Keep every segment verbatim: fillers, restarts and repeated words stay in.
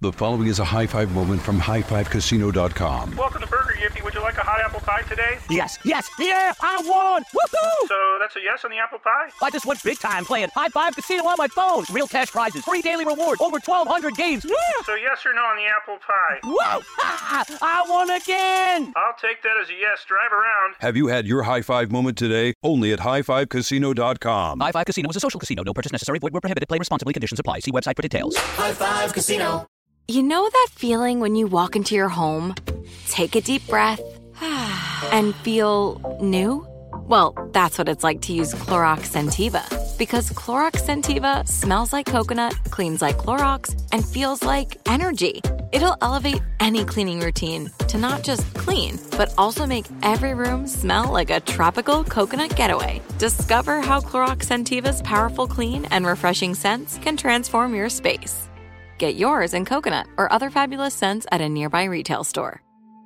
The following is a high five moment from high five casino dot com. Welcome to Burger Yippee. Would you like a hot apple pie today? Yes, yes, yeah, I won! Woohoo! So that's a yes on the apple pie? I just went big time playing High Five Casino on my phone. Real cash prizes, free daily rewards, over twelve hundred games. Yeah! So yes or no on the apple pie? Whoa! Ha! I won again! I'll take that as a yes. Drive around. Have you had your high five moment today? Only at high five casino dot com. High Five Casino is a social casino. No purchase necessary. Void where prohibited. Play responsibly. Conditions apply. See website for details. High Five Casino. You know that feeling when you walk into your home, take a deep breath, and feel new? Well, that's what it's like to use Clorox Scentiva. Because Clorox Scentiva smells like coconut, cleans like Clorox, and feels like energy. It'll elevate any cleaning routine to not just clean, but also make every room smell like a tropical coconut getaway. Discover how Clorox Scentiva's powerful clean and refreshing scents can transform your space. Get yours in coconut or other fabulous scents at a nearby retail store.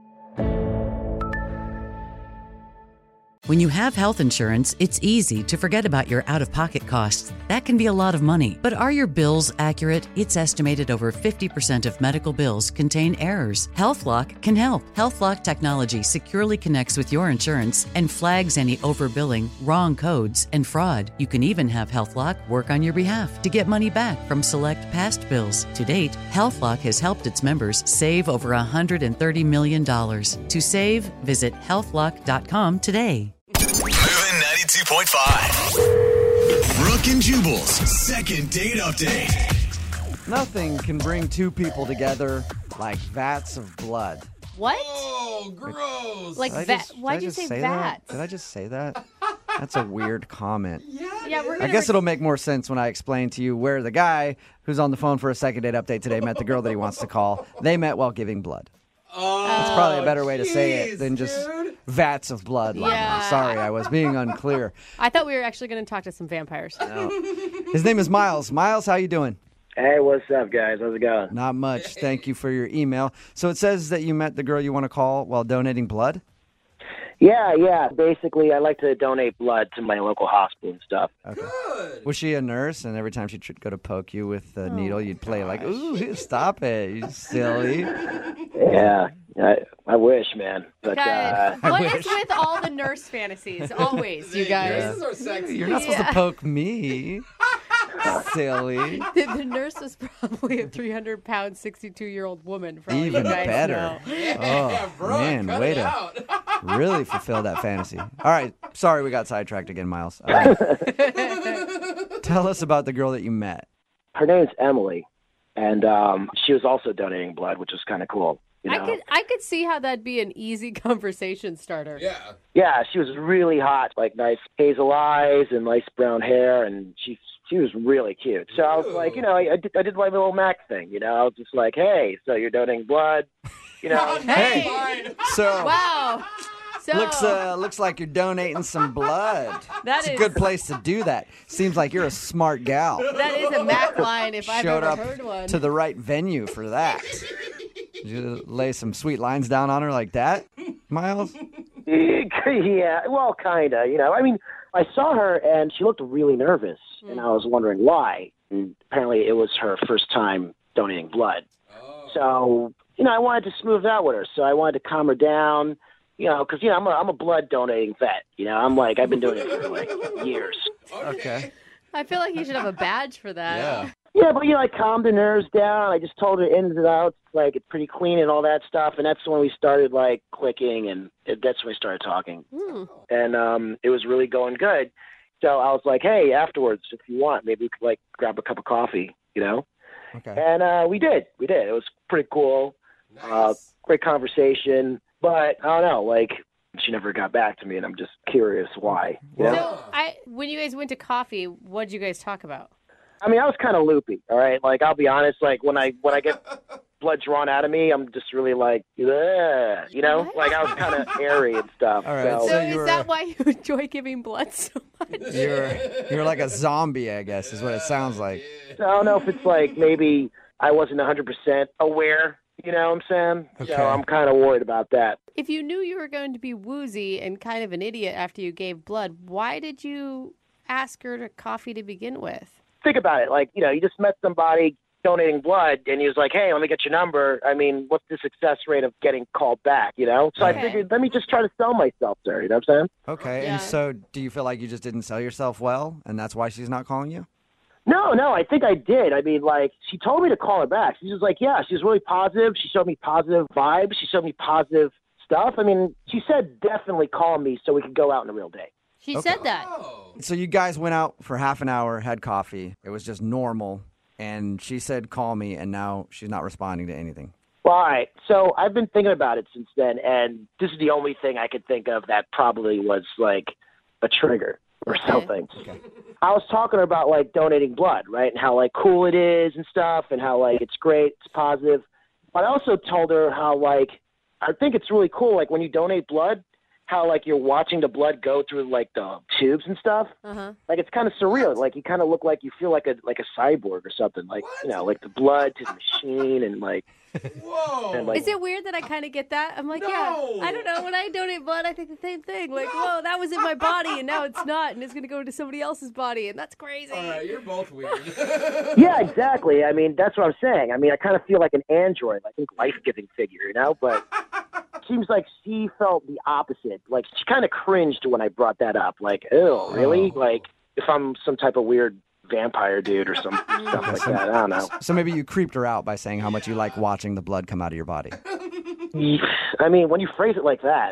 When you have health insurance, it's easy to forget about your out-of-pocket costs. That can be a lot of money. But are your bills accurate? It's estimated over fifty percent of medical bills contain errors. HealthLock can help. HealthLock technology securely connects with your insurance and flags any overbilling, wrong codes, and fraud. You can even have HealthLock work on your behalf to get money back from select past bills. To date, HealthLock has helped its members save over one hundred thirty million dollars. To save, visit health lock dot com today. Moving ninety-two point five. Brooke and Jubal's second date update. Nothing can bring two people together like vats of blood. What? Oh, gross. Like Did I vat? just- Why'd did I you just say say vat? that? Did I just say that? That's a weird comment. Yeah, we're I gonna. guess re- it'll make more sense when I explain to you where the guy who's on the phone for a second date update today met the girl that he wants to call. They met while giving blood. Oh, That's probably a better way to say it jeez, than just dude. vats of blood. Yeah. Sorry, I was being unclear. I thought we were actually going to talk to some vampires. His name is Miles. Miles, how you doing? Hey, what's up, guys? How's it going? Not much. Thank you for your email. So it says that you met the girl you want to call while donating blood? Yeah, yeah. Basically, I like to donate blood to my local hospital and stuff. Okay. Was she a nurse, and every time she'd go to poke you with the needle, you'd play like, ooh, stop it, you silly. Yeah, I, I wish, man. But uh, God, what is with all the nurse fantasies? Always, you guys. Nurses are sexy. You're not supposed Yeah. to poke me. Silly. The, the nurse was probably a three hundred pound, sixty-two-year-old woman. For all Even you guys better. know. Yeah, Oh, bro, man, cut way it to out. really fulfill that fantasy. All right, sorry we got sidetracked again, Miles. All right. Tell us about the girl that you met. her name's Emily, and um, she was also donating blood, which was kind of cool. You know? I could I could see how that'd be an easy conversation starter. Yeah. Yeah, she was really hot, like nice hazel eyes and nice brown hair, and she she was really cute. So I was like, you know, I, I, did, I did my little Mac thing, you know. I was just like, hey, so you're donating blood, you know? Hey. So Wow. So looks uh, looks like you're donating some blood. That it's a is- good place to do that. Seems like you're a smart gal. that is a Mac line if I've Showed ever up heard one. to the right venue for that. Did you lay some sweet lines down on her like that, Miles? Yeah, well, kind of, you know. I mean, I saw her, and she looked really nervous, and I was wondering why. And apparently it was her first time donating blood. Oh. So, you know, I wanted to smooth out with her, so I wanted to calm her down, you know, because, you know, I'm a, I'm a blood donating vet. You know, I'm like, I've been doing it for, like, years. Okay. I feel like you should have a badge for that. Yeah. Yeah, but, you know, I calmed her nerves down. I just told her ins and outs, like, it's pretty clean and all that stuff. And that's when we started, like, clicking, and it, that's when we started talking. Hmm. And um, it was really going good. So I was like, hey, afterwards, if you want, maybe we could, like, grab a cup of coffee, you know? Okay. And uh, we did. We did. It was pretty cool. Uh, Nice. great conversation. But, I don't know, like, she never got back to me, and I'm just curious why. You know? So I when you guys went to coffee, what did you guys talk about? I mean, I was kind of loopy, all right? Like, I'll be honest, like, when I when I get blood drawn out of me, I'm just really like, ugh, you know? What? Like, I was kind of airy and stuff. All right, So, So you is were- that why you enjoy giving blood so much? You're you're like a zombie, I guess, is what it sounds like. I don't know if it's like maybe I wasn't one hundred percent aware, you know what I'm saying? Okay. So I'm kind of worried about that. If you knew you were going to be woozy and kind of an idiot after you gave blood, why did you ask her to coffee to begin with? Think about it. Like, you know, you just met somebody, donating blood, and he was like, hey, let me get your number. I mean, what's the success rate of getting called back, you know? So Okay. I figured, let me just try to sell myself to her, you know what I'm saying? Okay, Yeah. and so do you feel like you just didn't sell yourself well, and that's why she's not calling you? No, no, I think I did. I mean, like, she told me to call her back. She was like, yeah, she was really positive. She showed me positive vibes. She showed me positive stuff. I mean, she said definitely call me so we could go out on a real date. She Okay. said that. So you guys went out for half an hour, had coffee. It was just normal, and she said call me, and now she's not responding to anything. Well, all right. So I've been thinking about it since then, and this is the only thing I could think of that probably was like a trigger or Okay. something. I was talking about like donating blood, right? And how like cool it is and stuff, and how like it's great, it's positive. But I also told her how like I think it's really cool, like when you donate blood, how like you're watching the blood go through like the tubes and stuff. Uh-huh. Like it's kind of surreal. Like you kind of look like you feel like a like a cyborg or something. Like you know, like the blood to the machine and like. Whoa. And, like, Is it weird that I kind of get that? I'm like, No. yeah, I don't know. When I donate blood, I think the same thing. Like, whoa, that was in my body, and now it's not, and it's going to go into somebody else's body, and that's crazy. All right, you're both weird. Yeah, exactly. I mean, that's what I'm saying. I mean, I kind of feel like an android, I think life-giving figure, you know? But it seems like she felt the opposite. Like, she kind of cringed when I brought that up. Like, ew, really? Like, if I'm some type of weird vampire dude or some stuff like that. I don't know. So maybe you creeped her out by saying how much you like watching the blood come out of your body. I mean, when you phrase it like that.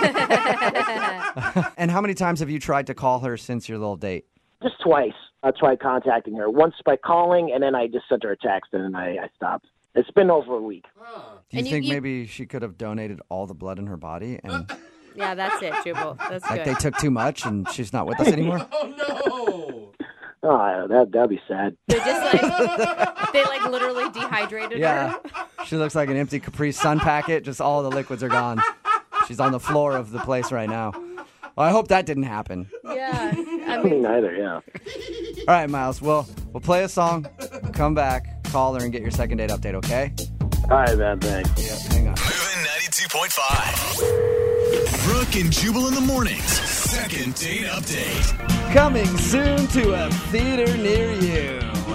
And how many times have you tried to call her since your little date? Just twice. I tried contacting her. Once by calling, and then I just sent her a text, and then I, I stopped. It's been over a week. Do you And you- think you- maybe she could have donated all the blood in her body and Yeah, that's it, Jubal. That's like good. they took too much and she's not with us anymore? Oh, no. Oh, that, that'd be sad. They just like, they like literally dehydrated Yeah. her. She looks like an empty Capri Sun packet. Just all the liquids are gone. She's on the floor of the place right now. Well, I hope that didn't happen. Yeah. I I mean, mean, neither, yeah. All right, Miles. Well, we'll play a song, come back, call her, and get your second date update, okay? All right, man, thanks. Yeah, hang on. Moving ninety-two point five. Brooke and Jubal in the mornings. Second date update. Coming soon to a theater near you.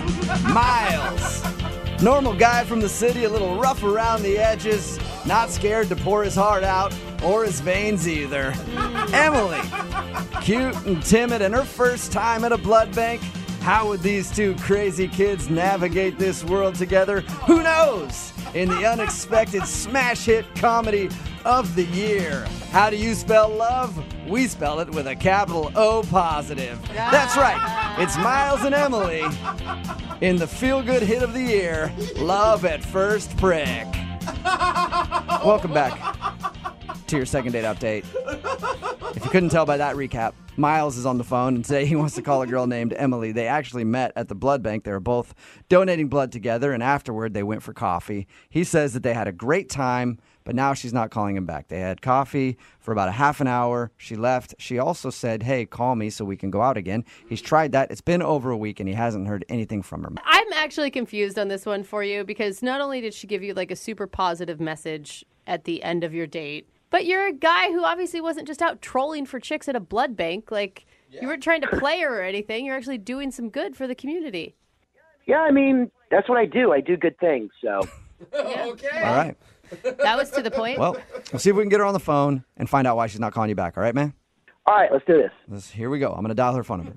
Miles. Normal guy from the city, a little rough around the edges, not scared to pour his heart out or his veins either. Emily. Cute and timid, and her first time at a blood bank. How would these two crazy kids navigate this world together? Who knows? In the unexpected smash hit comedy of the year. How do you spell love? We spell it with a capital O positive. That's right. It's Miles and Emily in the feel-good hit of the year, Love at First Prick. Welcome back to your second date update. If you couldn't tell by that recap, Miles is on the phone, and today he wants to call a girl named Emily. They actually met at the blood bank. They were both donating blood together, and afterward they went for coffee. He says that they had a great time, but now she's not calling him back. They had coffee for about a half an hour. She left. She also said, hey, call me so we can go out again. He's tried that. It's been over a week, and he hasn't heard anything from her. I'm actually confused on this one for you because not only did she give you like a super positive message at the end of your date, but you're a guy who obviously wasn't just out trolling for chicks at a blood bank. Like, yeah. You weren't trying to play her or anything. You're actually doing some good for the community. Yeah, I mean, that's what I do. I do good things, so. Yeah. Okay. All right. That was to the point. Well, we'll see if we can get her on the phone and find out why she's not calling you back. All right, man? All right, let's do this. Let's, here we go. I'm going to dial her phone number.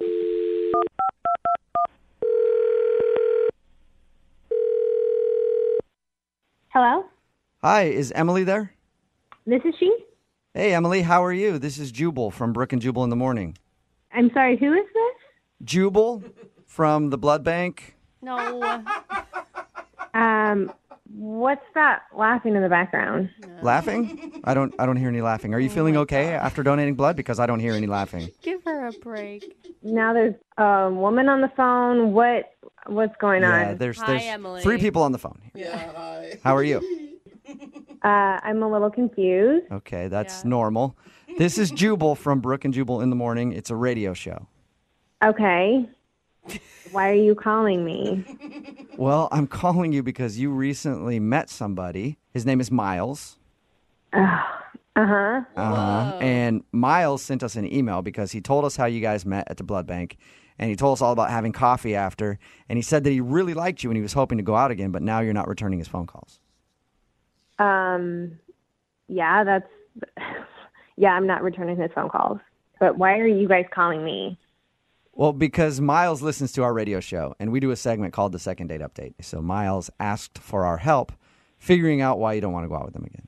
Hello? Hi, is Emily there? This is she? Hey, Emily, how are you? This is Jubal from Brooke and Jubal in the Morning. I'm sorry, who is this? Jubal from the blood bank. No. Um, what's that laughing in the background? Laughing? I don't I don't hear any laughing. Are you feeling okay after donating blood? Because I don't hear any laughing. Give her a break. Now there's a woman on the phone. What what's going Yeah, on? there's Hi, there's Emily. three people on the phone. Yeah, hi. How are you? Uh, I'm a little confused. Okay, that's Yeah. normal. This is Jubal from Brooke and Jubal in the Morning. It's a radio show. Okay. Why are you calling me? Well, I'm calling you because you recently met somebody. His name is Miles. Uh, uh-huh. Uh-huh. And Miles sent us an email because he told us how you guys met at the blood bank. and he told us all about having coffee after. And he said that he really liked you and he was hoping to go out again, but now you're not returning his phone calls. Um, yeah, that's, yeah, I'm not returning his phone calls. But why are you guys calling me? Well, because Miles listens to our radio show, and we do a segment called the Second Date Update. So Miles asked for our help figuring out why you don't want to go out with him again.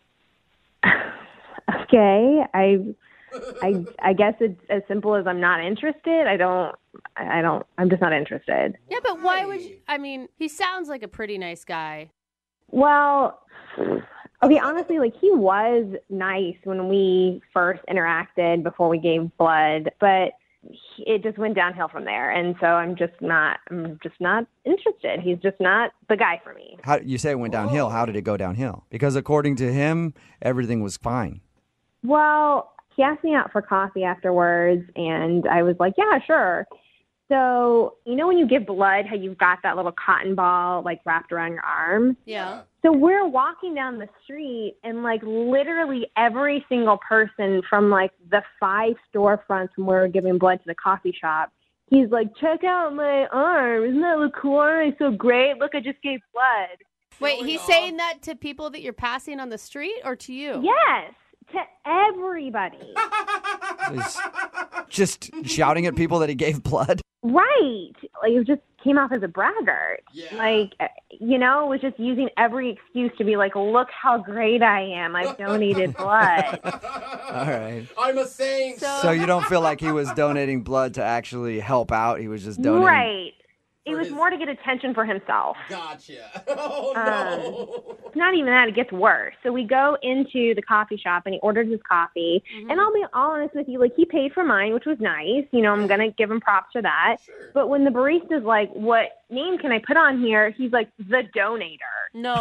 Okay, I, I, I guess it's as simple as I'm not interested. I don't, I don't, I'm just not interested. Yeah, but why would you? I mean, he sounds like a pretty nice guy. Well, okay, honestly, like he was nice when we first interacted before we gave blood, but it just went downhill from there. And so I'm just not, I'm just not interested. He's just not the guy for me. How you say it went downhill? How did it go downhill? Because according to him, everything was fine. Well, he asked me out for coffee afterwards, and I was like, yeah, sure. So, you know when you give blood, how you've got that little cotton ball, like, wrapped around your arm? Yeah. So we're walking down the street, and, like, literally every single person from, like, the five storefronts from where we're giving blood to the coffee shop, he's like, check out my arm. Isn't that look cool? It's so great. Look, I just gave blood. Wait, he's saying that to people that you're passing on the street or to you? Yes. To everybody. He's just shouting at people that he gave blood. Right. Like, it just came off as a braggart. Yeah. Like, you know, was just using every excuse to be like, look how great I am. I've donated blood. All right. I'm a saint. So, So you don't feel like he was donating blood to actually help out? He was just donating. Right. It For was his- more to get attention for himself. Gotcha. Oh, no. It's not even that, it gets worse. So we go into the coffee shop and he orders his coffee. Mm-hmm. And I'll be all honest with you, like he paid for mine, which was nice. You know, I'm going to give him props for that. Sure. But when the barista's like, what name can I put on here? He's like, the donator. no.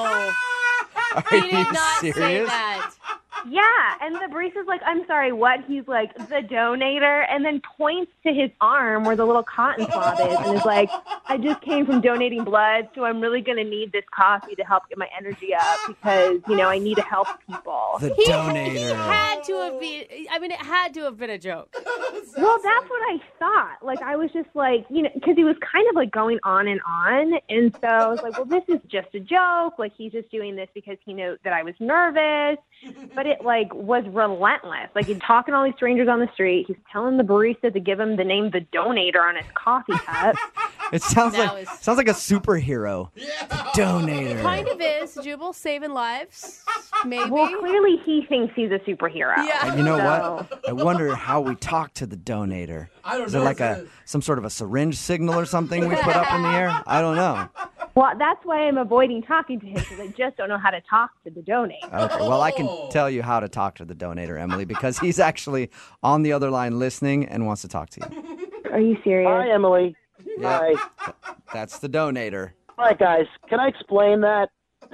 Are He you did not say serious? that. Yeah, and the barista's like, I'm sorry, what? He's like, the donator, and then points to his arm where the little cotton swab is and is like, I just came from donating blood, so I'm really going to need this coffee to help get my energy up because, you know, I need to help people. The He, donator. he had to have been, I mean, it had to have been a joke. Well, that's what I thought. Like, I was just like, you know, because he was kind of like going on and on. And so I was like, well, this is just a joke. Like, he's just doing this because he knew that I was nervous. But it, like, was relentless. Like, he's talking to all these strangers on the street. He's telling the barista to give him the name The Donator on his coffee cup. It sounds That like was- sounds like a superhero. Yeah. The donator. Kind of is. Jubal saving lives, maybe. Well, clearly he thinks he's a superhero. Yeah. And you know So- what? I wonder how we talk to the donator. I don't Is know. it like Is a it- some sort of a syringe signal or something we put up in the air? I don't know. Well, that's why I'm avoiding talking to him because I just don't know how to talk to the donator. Okay, well, I can tell you how to talk to the donator, Emily, because he's actually on the other line listening and wants to talk to you. Are you serious? Hi, Emily. Yeah. Hi. That's the donator. All right, guys. Can I explain that?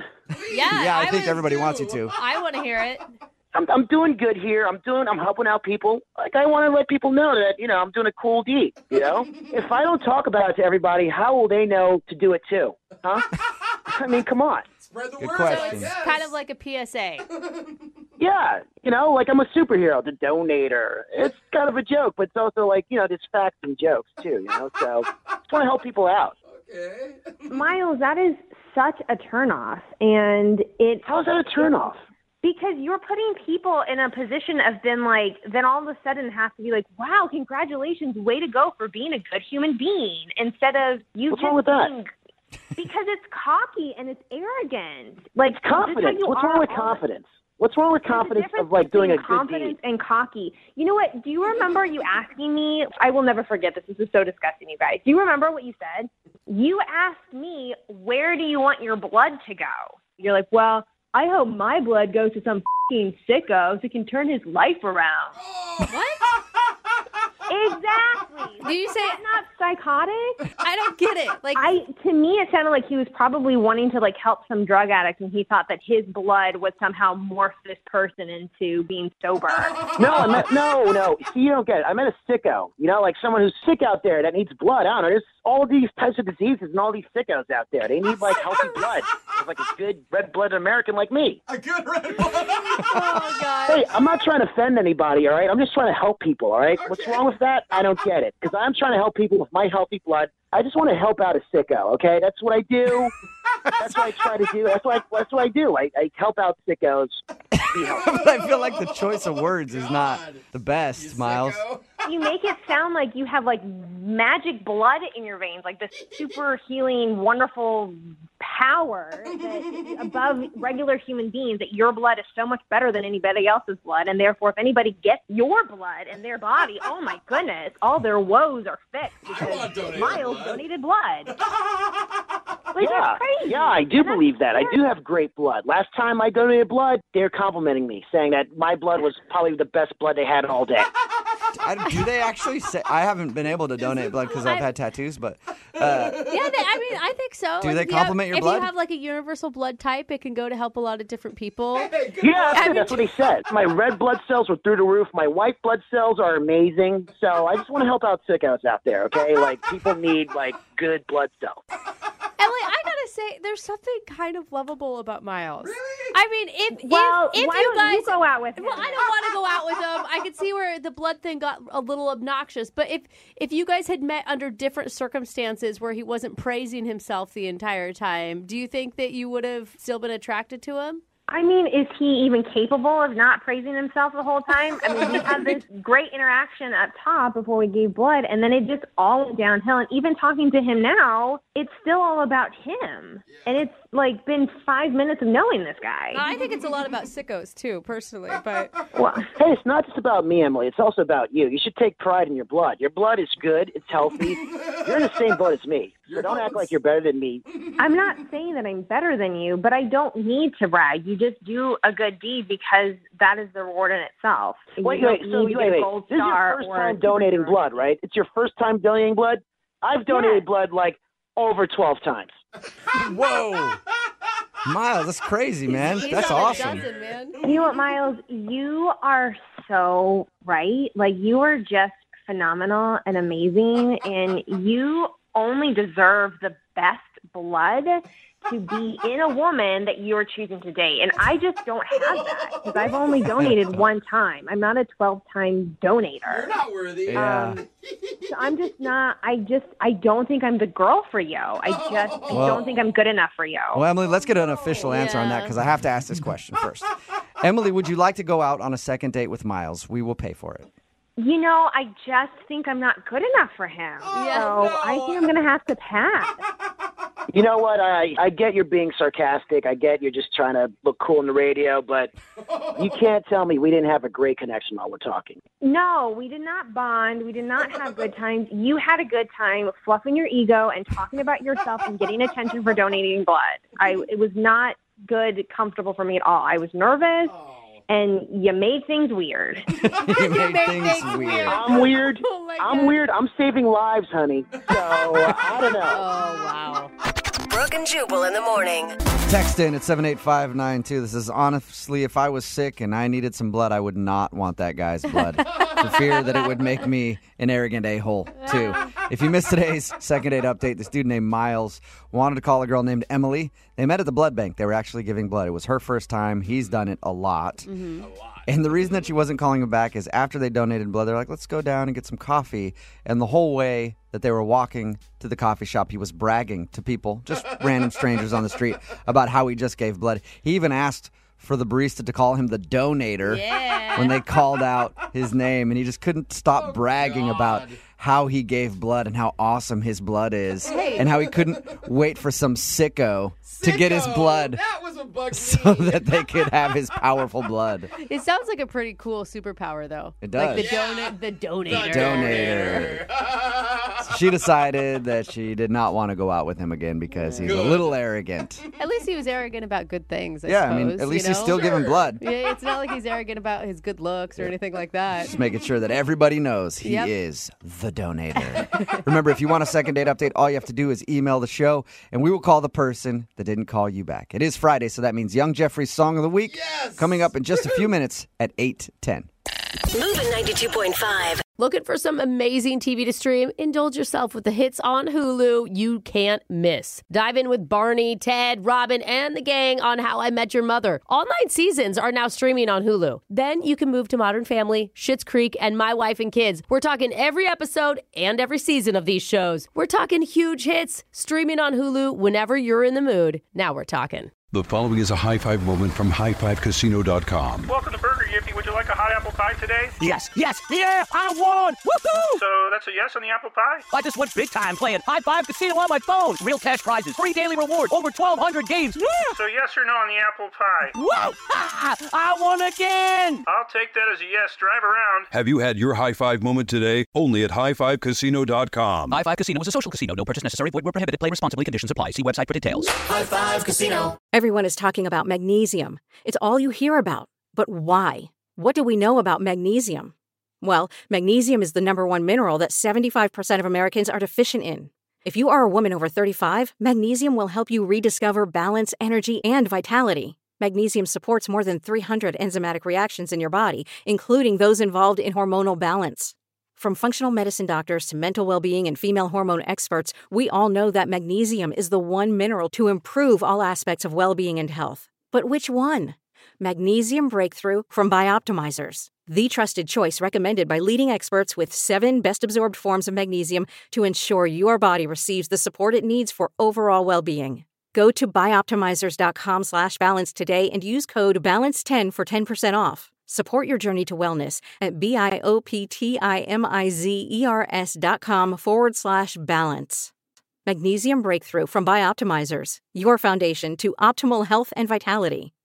Yeah, Yeah, I, I think was- everybody wants you to. I want to hear it. I'm I'm doing good here. I'm doing. I'm helping out people. Like I want to let people know that you know I'm doing a cool deed. You know, if I don't talk about it to everybody, how will they know to do it too? Huh? I mean, come on. Spread the Good word. question. So I it's guess. kind of like a P S A. Yeah, you know, like I'm a superhero, the donator. It's kind of a joke, but it's also like you know, there's facts and jokes too. You know, so just want to help people out. Okay. Miles, that is such a turnoff, and it How's that a turnoff? because you're putting people in a position of then like then all of a sudden have to be like, wow, congratulations, way to go for being a good human being, instead of you What's just wrong with that? being because it's cocky and it's arrogant. Like It's confidence. you What's are wrong with all- confidence? What's wrong with There's a confidence difference of like doing a between good confidence deed? and cocky. You know what? Do you remember you asking me? I will never forget this. This is so disgusting, you guys. Do you remember what you said? You asked me, where do you want your blood to go? You're like, well, I hope my blood goes to some f***ing sicko so can turn his life around. What? Exactly. Do you say That's not psychotic? I don't get it. Like I to me it sounded like he was probably wanting to like help some drug addict and he thought that his blood would somehow morph this person into being sober. No, I meant no, no. See, you don't get it. I meant a sicko. You know, like someone who's sick out there that needs blood. I don't know. There's all these types of diseases and all these sickos out there. They need like healthy blood. It's like a good red-blooded American like me. A good red one. oh god. Hey, I'm not trying to offend anybody. All right, I'm just trying to help people. All right, what's wrong with that? I don't get it. because I'm trying to help people with my healthy blood. I just want to help out a sicko, okay? That's what I do. That's what I try to do. That's what I, that's what I do. I, I help out sickos. Be healthy. But I feel like the choice of words is not the best, Miles. You make it sound like you have like magic blood in your veins, like this super healing, wonderful power that is above regular human beings, that your blood is so much better than anybody else's blood. And therefore, if anybody gets your blood in their body, oh my goodness, all their woes are fixed because Miles blood. donated blood. Like, yeah, that's crazy. yeah, I do believe that. I do have great blood. Last time I donated blood, they were complimenting me, saying that my blood was probably the best blood they had all day. I, do they actually say? I haven't been able to donate blood because I've had tattoos, but uh, yeah, they, I mean, I think so. Do like they if you have- compliment your if blood? If you have like a universal blood type, it can go to help a lot of different people. Yeah, that's, it. that's what he said. My red blood cells were through the roof. My white blood cells are amazing. So I just want to help out sickos out there, okay? Like, people need, like, good blood cells. Emily, I gotta say, there's something kind of lovable about Miles. Really? I mean, if Well, if, if why you don't guys you go out with him? well, I don't want to go out with him. I could see where the blood thing got a little obnoxious. But if if you guys had met under different circumstances where he wasn't praising himself the entire time, do you think that you would have still been attracted to him? I mean, is he even capable of not praising himself the whole time? I mean, we had this great interaction up top before we gave blood, and then it just all went downhill. And even talking to him now, it's still all about him. And it's, like, been five minutes of knowing this guy. I think it's a lot about sickos, too, personally. But Well, hey, it's not just about me, Emily. It's also about you. You should take pride in your blood. Your blood is good. It's healthy. You're in the same boat as me. So don't act like you're better than me. I'm not saying that I'm better than you, but I don't need to brag. You just do a good deed because that is the reward in itself. Wait, you wait, don't so need to wait, get a wait. gold This is your star first or time a donating superstar. blood, right? It's your first time donating blood? I've donated blood, like, over twelve times. Whoa. Miles, that's crazy, man. he's That's on a awesome. dozen, man. You know what, Miles? You are so right. Like, you are just phenomenal and amazing, and you only deserve the best blood to be in a woman that you're choosing to date. And I just don't have that because I've only donated one time. I'm not a twelve-time donator. You're not worthy. Yeah. Um, so I'm just not, I just, I don't think I'm the girl for you. I just, I Well- don't think I'm good enough for you. Well, Emily, let's get an official answer on that Yeah. because I have to ask this question first. Emily, would you like to go out on a second date with Miles? We will pay for it. You know, I just think I'm not good enough for him. Yeah. So I think I'm going to have to pass. You know what? I, I get you're being sarcastic. I get you're just trying to look cool on the radio, but you can't tell me we didn't have a great connection while we're talking. No, we did not bond. We did not have good times. You had a good time fluffing your ego and talking about yourself and getting attention for donating blood. I it was not good, comfortable for me at all. I was nervous, and you made things weird. You made things weird. I'm weird. Oh, my I'm God. weird. I'm saving lives, honey. So, I don't know. Oh, wow. Brooke and Jubal in the morning. Text in at seven eight five nine two. This is honestly, if I was sick and I needed some blood, I would not want that guy's blood for fear that it would make me an arrogant a-hole, too. If you missed today's second date update, this dude named Miles wanted to call a girl named Emily. They met at the blood bank. They were actually giving blood. It was her first time. He's done it a lot. Mm-hmm. And the reason that she wasn't calling him back is after they donated blood, they're like, let's go down and get some coffee. And the whole way that they were walking to the coffee shop, he was bragging to people, just random strangers on the street, about how he just gave blood. He even asked for the barista to call him the donator Yeah. when they called out his name. And he just couldn't stop bragging about how he gave blood and how awesome his blood is. Hey. And how he couldn't wait for some sicko, to get his Sicko! blood That was a bug. so that they could have his powerful blood. It sounds like a pretty cool superpower, though. It Like the does. donut, the donator. Donator. She decided that she did not want to go out with him again because he's a little arrogant. At least he was arrogant about good things. I Yeah, I suppose, mean, at least you he's know? still giving blood. Yeah, it's not like he's arrogant about his good looks or anything like that. Just making sure that everybody knows he Yep. is the donator. Remember, if you want a second date update, all you have to do is email the show, and we will call the person that didn't call you back. It is Friday, so that means Young Jeffrey's Song of the Week Yes! coming up in just a few minutes at eight ten. Moving ninety-two point five. Looking for some amazing T V to stream? Indulge yourself with the hits on Hulu you can't miss. Dive in with Barney, Ted, Robin, and the gang on How I Met Your Mother. All nine seasons are now streaming on Hulu. Then you can move to Modern Family, Schitt's Creek, and My Wife and Kids. We're talking every episode and every season of these shows. We're talking huge hits, streaming on Hulu whenever you're in the mood. Now we're talking. The following is a high five moment from high five casino dot com. Welcome to Burger Yippee. Would you like a hot apple pie today? Yes, yes, yeah, I won! Woohoo! So that's a yes on the apple pie? I just went big time playing High Five Casino on my phone. Real cash prizes, free daily rewards, over twelve hundred games. Yeah! So yes or no on the apple pie? Whoa! Ah, I won again! I'll take that as a yes. Drive around. Have you had your high five moment today? Only at high five casino dot com. High Five Casino is a social casino. No purchase necessary. Void where prohibited. Play responsibly. Conditions apply. See website for details. High Five Casino. Everyone is talking about magnesium. It's all you hear about. But why? What do we know about magnesium? Well, magnesium is the number one mineral that seventy-five percent of Americans are deficient in. If you are a woman over thirty-five, magnesium will help you rediscover balance, energy, and vitality. Magnesium supports more than three hundred enzymatic reactions in your body, including those involved in hormonal balance. From functional medicine doctors to mental well-being and female hormone experts, we all know that magnesium is the one mineral to improve all aspects of well-being and health. But which one? Magnesium Breakthrough from Bioptimizers, the trusted choice recommended by leading experts with seven best-absorbed forms of magnesium to ensure your body receives the support it needs for overall well-being. Go to bioptimizers.com slash balance today and use code balance ten for ten percent off. Support your journey to wellness at B-I-O-P-T-I-M-I-Z-E-R-S dot com forward slash balance. Magnesium Breakthrough from Bioptimizers, your foundation to optimal health and vitality.